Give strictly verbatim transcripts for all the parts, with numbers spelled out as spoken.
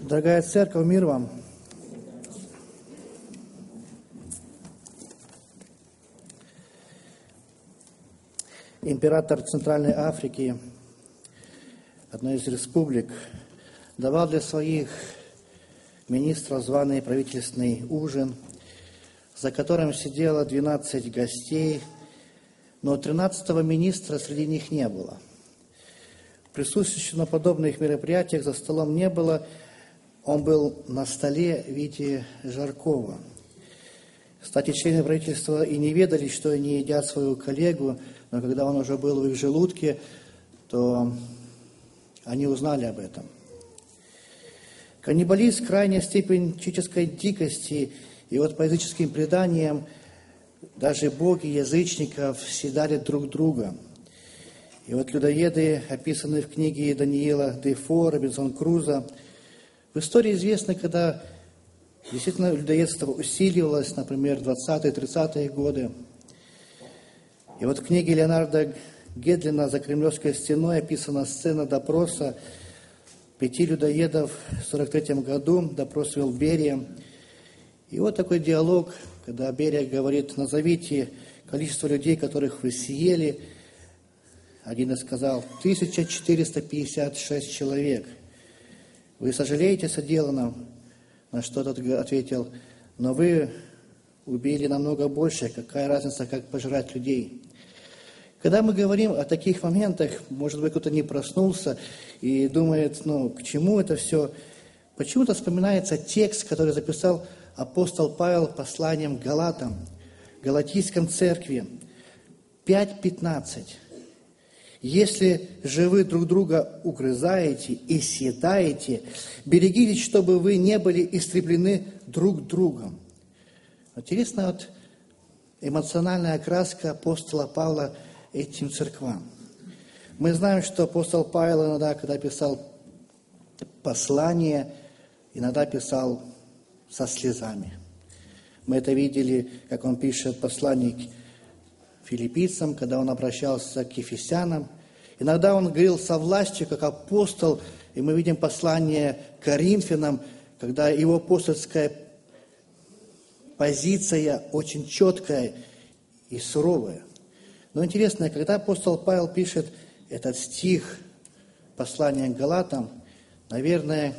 Дорогая церковь, мир вам! Император Центральной Африки, одной из республик, давал для своих министров званый правительственный ужин, за которым сидело двенадцать гостей, но тринадцатого министра среди них не было. Присутствующих на подобных мероприятиях за столом не было. Он был на столе в виде жаркого. Кстати, члены правительства и не ведали, что они едят свою коллегу, но когда он уже был в их желудке, то они узнали об этом. Каннибализм – крайняя степень человеческой дикости, и вот по языческим преданиям даже боги язычников съедали друг друга. И вот людоеды, описанные в книге Даниила Дефо, Робинсон Крузо, в истории известно, когда действительно людоедство усиливалось, например, в двадцатые-тридцатые годы. И вот в книге Леонарда Гедлина «За Кремлевской стеной» описана сцена допроса пяти людоедов в сорок третьем году, допрос вел Берия. И вот такой диалог, когда Берия говорит: назовите количество людей, которых вы съели. Один из сказал: тысяча четыреста пятьдесят шесть человек. Вы сожалеете о соделанном? На что тот ответил: но вы убили намного больше, какая разница, как пожрать людей? Когда мы говорим о таких моментах, может быть, кто-то не проснулся и думает, ну, к чему это все? Почему-то вспоминается текст, который записал апостол Павел посланием к Галатам, Галатийской церкви, пять пятнадцать. Если же вы друг друга угрызаете и съедаете, берегитесь, чтобы вы не были истреблены друг другом. Интересная вот эмоциональная окраска апостола Павла этим церквам. Мы знаем, что апостол Павел иногда, когда писал послание, иногда писал со слезами. Мы это видели, как он пишет послание к филиппийцам, когда он обращался к ефесянам. Иногда он говорил со властью, как апостол, и мы видим послание к Коринфянам, когда его апостольская позиция очень четкая и суровая. Но интересно, когда апостол Павел пишет этот стих послания к Галатам, наверное,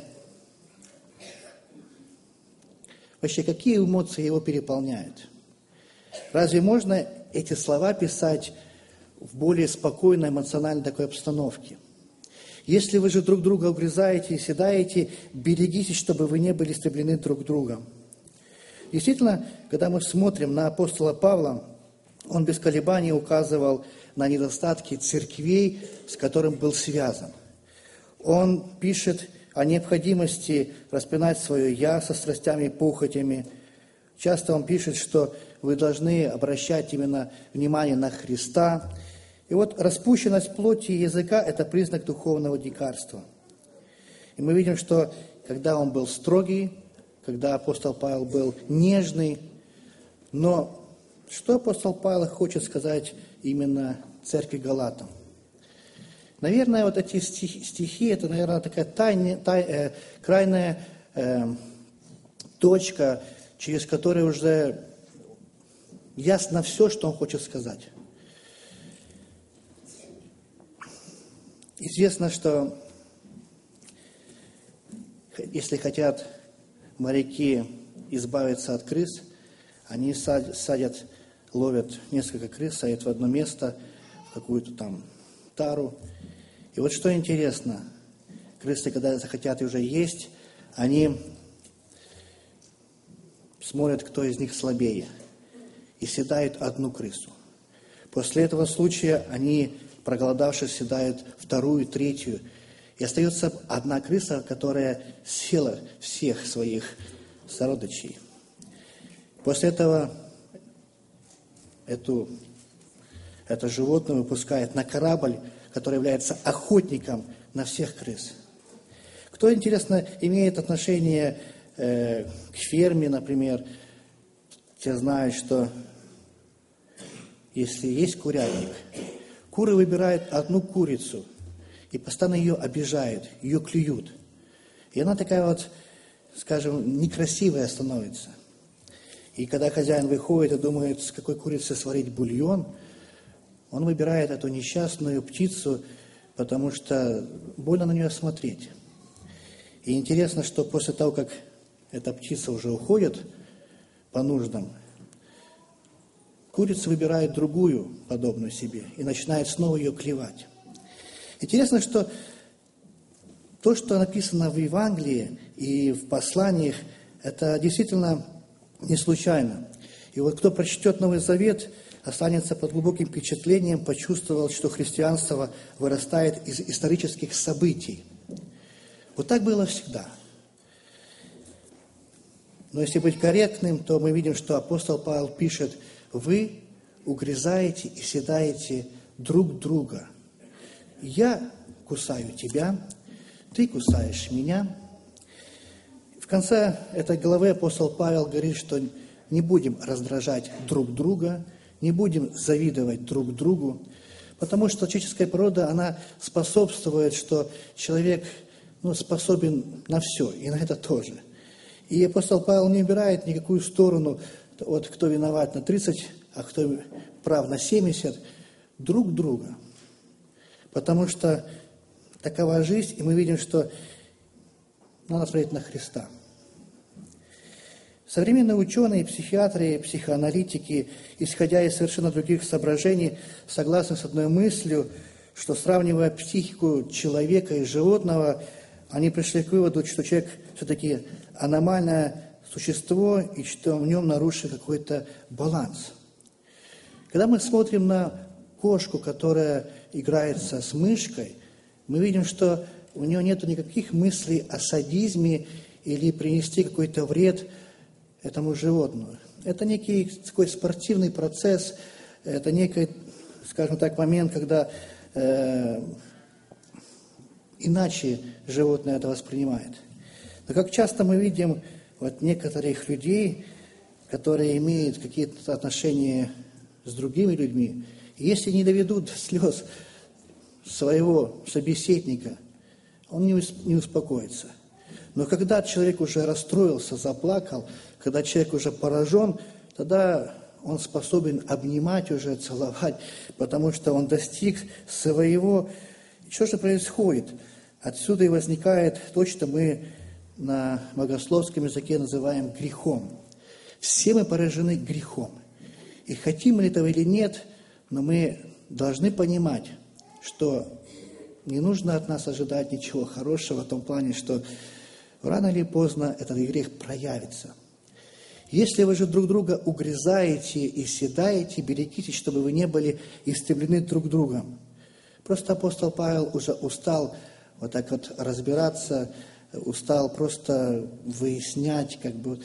вообще какие эмоции его переполняют? Разве можно эти слова писать в более спокойной, эмоциональной такой обстановке? Если вы же друг друга угрызаете и съедаете, берегитесь, чтобы вы не были истреблены друг другом. Действительно, когда мы смотрим на апостола Павла, он без колебаний указывал на недостатки церквей, с которым был связан. Он пишет о необходимости распинать свое «я» со страстями и похотями. Часто он пишет, что вы должны обращать именно внимание на Христа. И вот распущенность плоти и языка – это признак духовного дикарства. И мы видим, что когда он был строгий, когда апостол Павел был нежный, но что апостол Павел хочет сказать именно церкви Галатам? Наверное, вот эти стихи, стихи это, наверное, такая тайная, тай, э, крайняя э, точка, через которую уже ясно все, что он хочет сказать. Известно, что если хотят моряки избавиться от крыс, они садят, ловят несколько крыс, садят в одно место, в какую-то там тару. И вот что интересно, крысы, когда захотят уже есть, они смотрят, кто из них слабее, и съедают одну крысу. После этого случая они, проголодавшись, съедают вторую, третью. И остается одна крыса, которая съела всех своих сородичей. После этого эту, это животное выпускает на корабль, который является охотником на всех крыс. Кто, интересно, имеет отношение э, к ферме, например, те знают, что если есть курятник, куры выбирают одну курицу и постоянно ее обижают, ее клюют. И она такая вот, скажем, некрасивая становится. И когда хозяин выходит и думает, с какой курицы сварить бульон, он выбирает эту несчастную птицу, потому что больно на нее смотреть. И интересно, что после того, как эта птица уже уходит по нуждам, курица выбирает другую, подобную себе, и начинает снова ее клевать. Интересно, что то, что написано в Евангелии и в посланиях, это действительно не случайно. И вот кто прочтет Новый Завет, останется под глубоким впечатлением, почувствовал, что христианство вырастает из исторических событий. Вот так было всегда. Но если быть корректным, то мы видим, что апостол Павел пишет: вы угрызаете и съедаете друг друга. Я кусаю тебя, ты кусаешь меня. В конце этой главы апостол Павел говорит, что не будем раздражать друг друга, не будем завидовать друг другу, потому что человеческая природа, она способствует, что человек ну, способен на все, и на это тоже. И апостол Павел не убирает никакую сторону, вот кто виноват на тридцать, а кто прав на семьдесят, друг друга. Потому что такова жизнь, и мы видим, что надо смотреть на Христа. Современные ученые, психиатры, психоаналитики, исходя из совершенно других соображений, согласны с одной мыслью, что, сравнивая психику человека и животного, они пришли к выводу, что человек все-таки аномальное существо и что в нем нарушен какой-то баланс. Когда мы смотрим на кошку, которая играется с мышкой, мы видим, что у нее нет никаких мыслей о садизме или принести какой-то вред этому животному. Это некий такой спортивный процесс, это некий, скажем так, момент, когда э, иначе животное это воспринимает. Но как часто мы видим вот некоторых людей, которые имеют какие-то отношения с другими людьми, и если не доведут до слез своего собеседника, он не успокоится. Но когда человек уже расстроился, заплакал, когда человек уже поражен, тогда он способен обнимать уже, целовать, потому что он достиг своего. И что же происходит? Отсюда и возникает то, что мы на богословском языке называем грехом. Все мы поражены грехом. И хотим мы этого или нет, но мы должны понимать, что не нужно от нас ожидать ничего хорошего в том плане, что рано или поздно этот грех проявится. Если вы же друг друга угрызаете и съедаете, берегитесь, чтобы вы не были истреблены друг другом. Просто апостол Павел уже устал вот так вот разбираться, устал просто выяснять, как бы.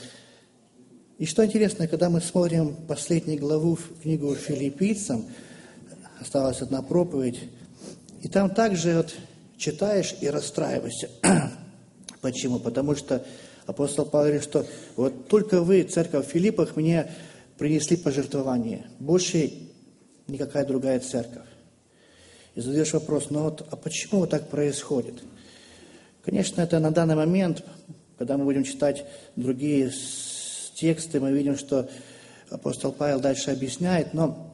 И что интересно, когда мы смотрим последнюю главу в книгу Филиппийцам, осталась одна проповедь, и там также вот читаешь и расстраиваешься. Почему? Потому что апостол Павел говорит, что вот только вы, церковь в Филиппах, мне принесли пожертвование. Больше никакая другая церковь. И задаешь вопрос, ну вот, а почему вот так происходит? Конечно, это на данный момент, когда мы будем читать другие тексты, мы видим, что апостол Павел дальше объясняет, но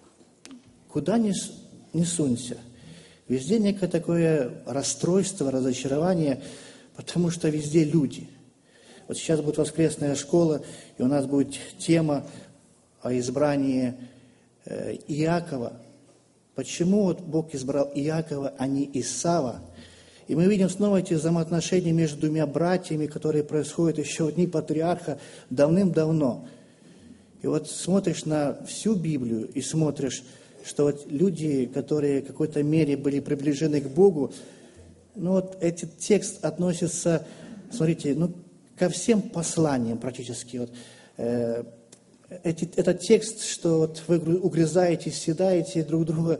куда ни, ни сунься, везде некое такое расстройство, разочарование, потому что везде люди. Вот сейчас будет воскресная школа, и у нас будет тема о избрании э, Иакова. Почему вот Бог избрал Иакова, а не Исава? И мы видим снова эти взаимоотношения между двумя братьями, которые происходят еще в дни патриарха давным-давно. И вот смотришь на всю Библию и смотришь, что вот люди, которые в какой-то мере были приближены к Богу, ну вот этот текст относится, смотрите, ну ко всем посланиям практически. Вот, э, эти, этот текст, что вот вы угрызаете, съедаете друг друга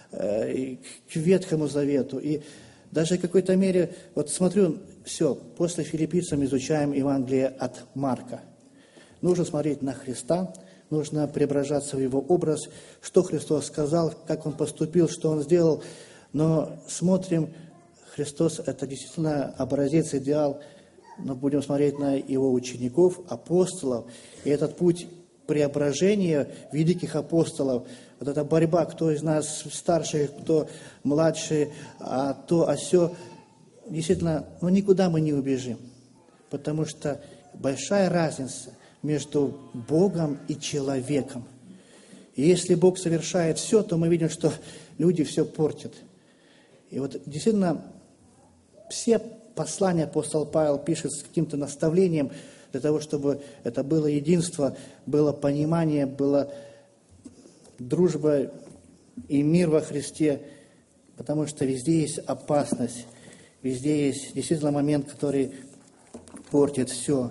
э, к Ветхому Завету. И даже в какой-то мере, вот смотрю, все, после Филиппийцам изучаем Евангелие от Марка. Нужно смотреть на Христа, нужно преображаться в Его образ, что Христос сказал, как Он поступил, что Он сделал. Но смотрим Христос – это действительно образец, идеал, но будем смотреть на Его учеников, апостолов, и этот путь преображения великих апостолов, вот эта борьба, кто из нас старший, кто младший, а то, а сё, действительно, ну никуда мы не убежим, потому что большая разница между Богом и человеком. И если Бог совершает все, то мы видим, что люди все портят. И вот действительно, все послания апостол Павел пишет с каким-то наставлением для того, чтобы это было единство, было понимание, была дружба и мир во Христе, потому что везде есть опасность, везде есть действительно момент, который портит все.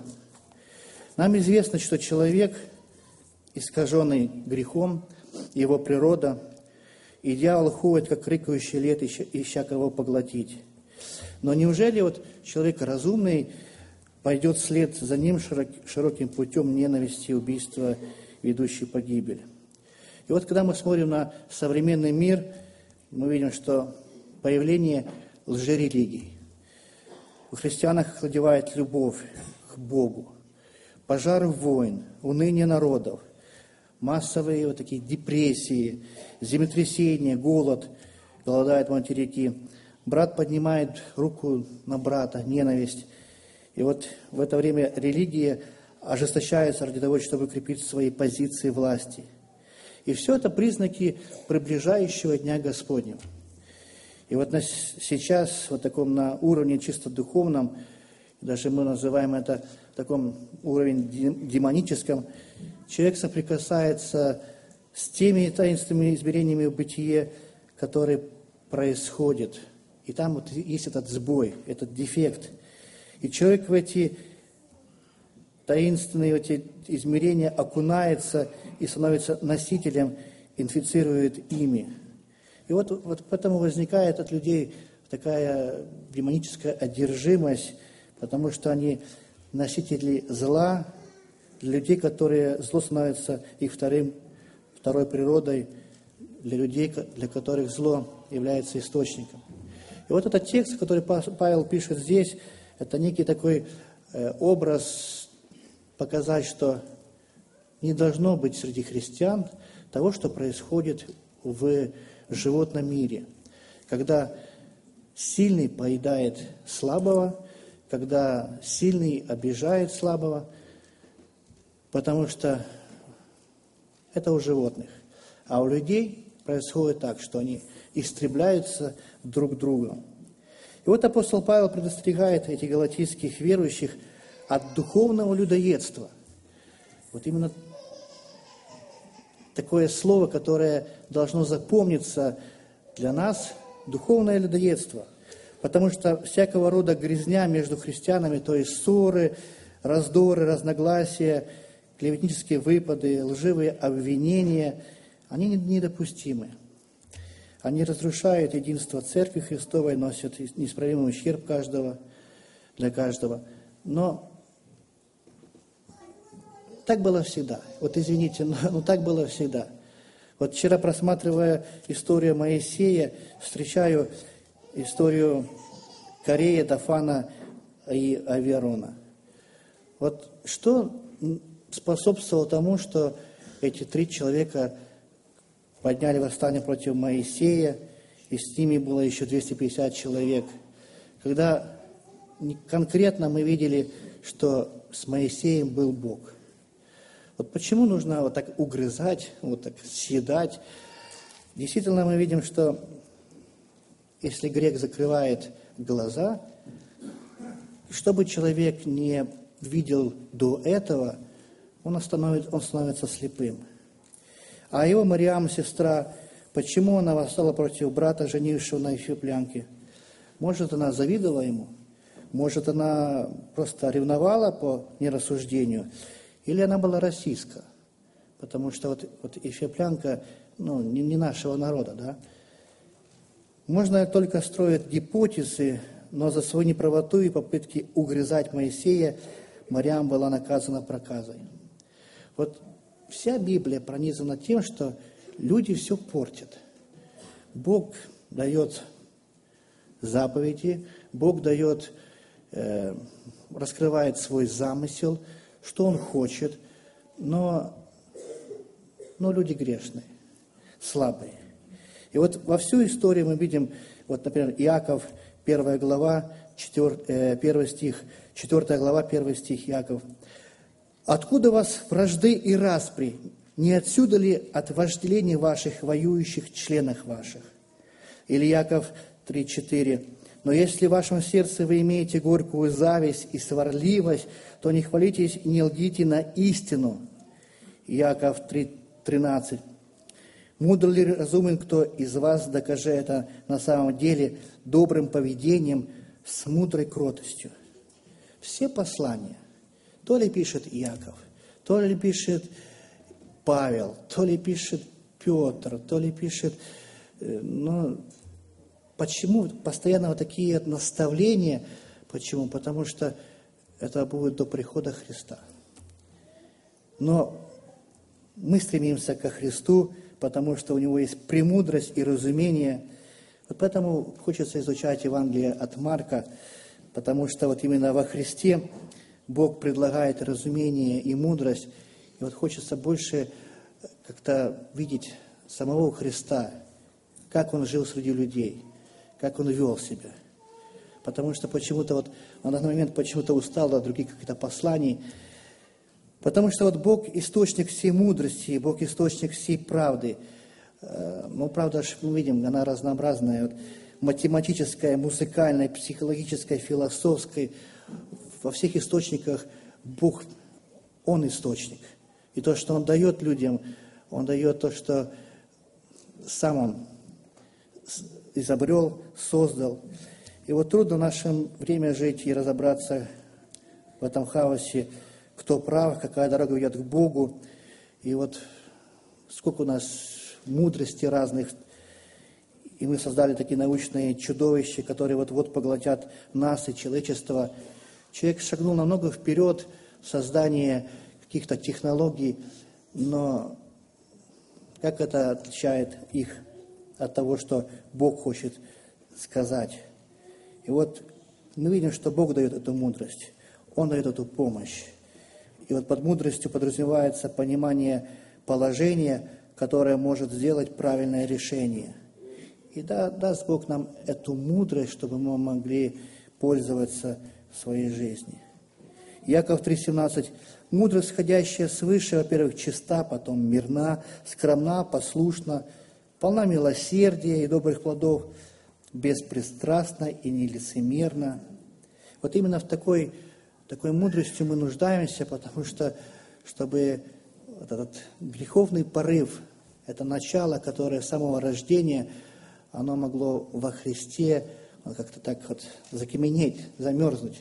Нам известно, что человек, искаженный грехом, его природа, и дьявол ходит, как рыкающий лев, ища кого поглотить. Но неужели вот человек разумный пойдет вслед за ним широким путем ненависти, убийства, ведущий погибель? И вот когда мы смотрим на современный мир, мы видим, что появление лжерелигий. В христианах охладевает любовь к Богу, пожар войн, уныние народов, массовые вот такие депрессии, землетрясения, голод, голодают материки. Брат поднимает руку на брата, ненависть. И вот в это время религия ожесточается ради того, чтобы укрепить свои позиции власти. И все это признаки приближающего Дня Господнего. И вот на, сейчас, вот таком на уровне чисто духовном, даже мы называем это таком уровне демоническом, человек соприкасается с теми таинственными измерениями в бытие, которые происходят. И там вот есть этот сбой, этот дефект. И человек в эти таинственные эти измерения окунается и становится носителем, инфицирует ими. И вот, вот поэтому возникает от людей такая демоническая одержимость, потому что они носители зла, для людей, которые зло становится их вторым, второй природой, для людей, для которых зло является источником. И вот этот текст, который Павел пишет здесь, это некий такой э, образ показать, что не должно быть среди христиан того, что происходит в животном мире, когда сильный поедает слабого, когда сильный обижает слабого, потому что это у животных. А у людей происходит так, что они истребляются друг другом. И вот апостол Павел предостерегает этих галатийских верующих от духовного людоедства. Вот именно такое слово, которое должно запомниться для нас, духовное людоедство. Потому что всякого рода грязня между христианами, то есть ссоры, раздоры, разногласия, клеветнические выпады, лживые обвинения, они недопустимы. Они разрушают единство Церкви Христовой, носят неисправимый ущерб каждого, для каждого. Но так было всегда. Вот извините, но, но так было всегда. Вот вчера, просматривая историю Моисея, встречаю историю Корея, Дафана и Авиарона. Вот что способствовало тому, что эти три человека подняли восстание против Моисея, и с ними было еще двести пятьдесят человек. Когда конкретно мы видели, что с Моисеем был Бог. Вот почему нужно вот так угрызать, вот так съедать? Действительно, мы видим, что если грех закрывает глаза, чтобы человек не видел до этого, он, он становится слепым. А его Мариам, сестра, почему она восстала против брата, женившего на эфиоплянке? Может, она завидовала ему? Может, она просто ревновала по нерассуждению? Или она была расистка? Потому что вот, вот эфиоплянка, ну, не, не нашего народа, да? Можно только строить гипотезы, но за свою неправоту и попытки угрызать Моисея Мариам была наказана проказой. Вот вся Библия пронизана тем, что люди все портят. Бог дает заповеди, Бог дает, э, раскрывает свой замысел, что Он хочет, но, но люди грешные, слабые. И вот во всю историю мы видим, вот, например, Иаков, первая глава, четвёртый, первый стих, четвёртая глава, первый стих, Иаков. «Откуда вас вражды и распри? Не отсюда ли от вожделений ваших, воюющих членах ваших?» Или Иаков три четыре. «Но если в вашем сердце вы имеете горькую зависть и сварливость, то не хвалитесь и не лгите на истину». Иаков три тринадцать. «Мудр ли разумен кто из вас, докажи это на самом деле добрым поведением, с мудрой кротостью». Все послания, то ли пишет Иаков, то ли пишет Павел, то ли пишет Петр, то ли пишет... Но почему постоянно вот такие наставления? Почему? Потому что это будет до прихода Христа. Но мы стремимся ко Христу, потому что у Него есть премудрость и разумение. Вот поэтому хочется изучать Евангелие от Марка, потому что вот именно во Христе Бог предлагает разумение и мудрость. И вот хочется больше как-то видеть самого Христа, как Он жил среди людей, как Он вел себя. Потому что почему-то вот он на данный момент почему-то устал от других каких-то посланий. Потому что вот Бог источник всей мудрости, Бог источник всей правды. Ну, правда, мы видим, она разнообразная, вот, математическая, музыкальная, психологическая, философская. Во всех источниках Бог, Он источник. И то, что Он дает людям, Он дает то, что Сам Он изобрел, создал. И вот трудно в наше время жить и разобраться в этом хаосе, кто прав, какая дорога ведет к Богу. И вот сколько у нас мудрости разных, и мы создали такие научные чудовища, которые вот-вот поглотят нас и человечество. Человек шагнул намного вперед в создании каких-то технологий, но как это отличает их от того, что Бог хочет сказать? И вот мы видим, что Бог дает эту мудрость, Он дает эту помощь. И вот под мудростью подразумевается понимание положения, которое может сделать правильное решение. И да, даст Бог нам эту мудрость, чтобы мы могли пользоваться в своей жизни. Иаков три семнадцать. «Мудрость, сходящая свыше, во-первых, чиста, потом мирна, скромна, послушна, полна милосердия и добрых плодов, беспристрастна и нелицемерна». Вот именно в такой, такой мудрости мы нуждаемся, потому что, чтобы вот этот греховный порыв, это начало, которое с самого рождения, оно могло во Христе как-то так вот закаменеть, замерзнуть.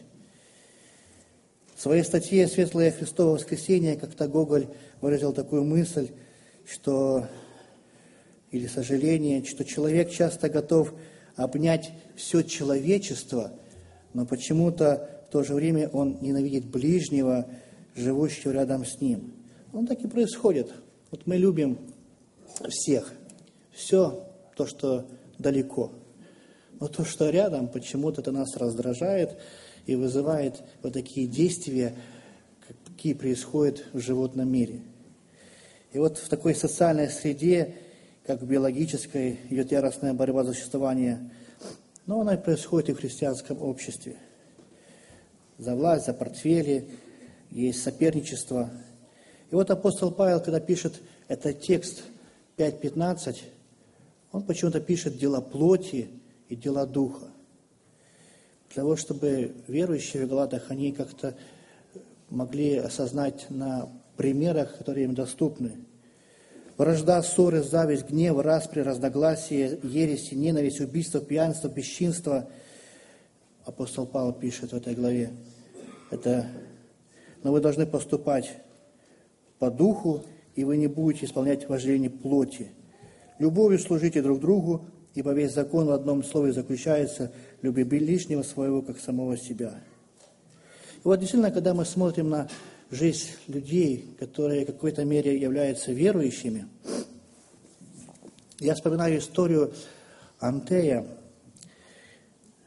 В своей статье «Светлое Христово воскресение» как-то Гоголь выразил такую мысль, что, или сожаление, что человек часто готов обнять все человечество, но почему-то в то же время он ненавидит ближнего, живущего рядом с ним. Ну, так и происходит. Вот мы любим всех, все то, что далеко. Но то, что рядом, почему-то это нас раздражает и вызывает вот такие действия, какие происходят в животном мире. И вот в такой социальной среде, как в биологической, идет яростная борьба за существование, но она и происходит и в христианском обществе. За власть, за портфели, есть соперничество. И вот апостол Павел, когда пишет этот текст пять пятнадцать, он почему-то пишет дела плоти и дела духа. Для того, чтобы верующие в Галатах, они как-то могли осознать на примерах, которые им доступны. Вражда, ссоры, зависть, гнев, распри, разногласия, ереси, ненависть, убийство, пьянство, бесчинство. Апостол Павел пишет в этой главе. Это, но вы должны поступать по духу, и вы не будете исполнять вожделение плоти. Любовью служите друг другу, ибо весь закон в одном слове заключается: люби ближнего своего, как самого себя. И вот действительно, когда мы смотрим на жизнь людей, которые в какой-то мере являются верующими, я вспоминаю историю Антея.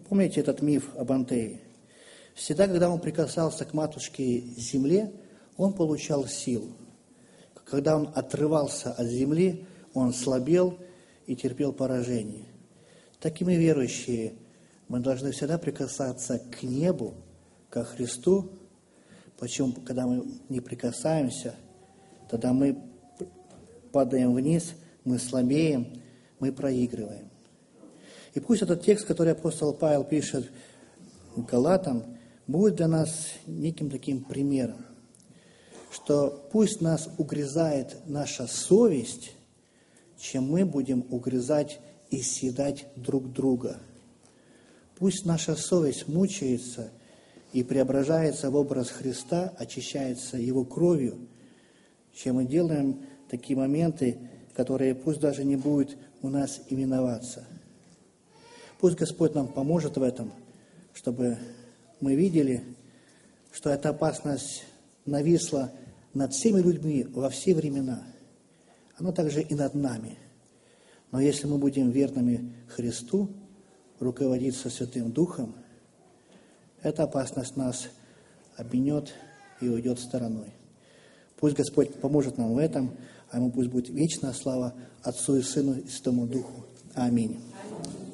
Помните этот миф об Антее? Всегда, когда он прикасался к матушке земле, он получал силу. Когда он отрывался от земли, он слабел и терпел поражение. Так и мы, верующие, мы должны всегда прикасаться к небу, ко Христу. Почему? Когда мы не прикасаемся, тогда мы падаем вниз, мы слабеем, мы проигрываем. И пусть этот текст, который апостол Павел пишет Галатам, будет для нас неким таким примером, что пусть нас угрызает наша совесть, чем мы будем угрызать и съедать друг друга. Пусть наша совесть мучается и преображается в образ Христа, очищается Его кровью, чем мы делаем такие моменты, которые пусть даже не будут у нас именоваться. Пусть Господь нам поможет в этом, чтобы мы видели, что эта опасность нависла над всеми людьми во все времена. Она также и над нами. Но если мы будем верными Христу, руководиться Святым Духом, эта опасность нас обменет и уйдет стороной. Пусть Господь поможет нам в этом, а Ему пусть будет вечная слава Отцу и Сыну и Святому Духу. Аминь.